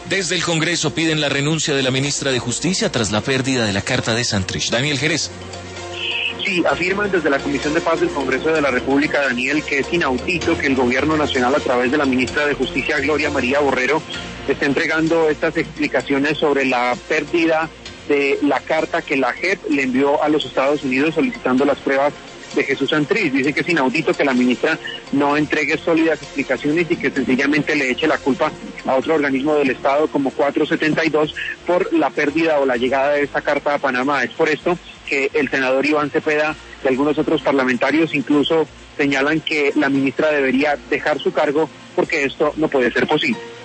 Desde el Congreso piden la renuncia de la ministra de Justicia tras la pérdida de la Carta de Santrich. Daniel Jerez. Sí, afirman desde la Comisión de Paz del Congreso de la República, Daniel, que es inaudito que el Gobierno Nacional, a través de la ministra de Justicia, Gloria María Borrero, esté entregando estas explicaciones sobre la pérdida de la carta que la JEP le envió a los Estados Unidos solicitando las pruebas de Jesús Santrich. Dice que es inaudito que la ministra no entregue sólidas explicaciones y que sencillamente le eche la culpa a otro organismo del Estado como 472 por la pérdida o la llegada de esta carta a Panamá. Es por esto que el senador Iván Cepeda y algunos otros parlamentarios incluso señalan que la ministra debería dejar su cargo porque esto no puede ser posible.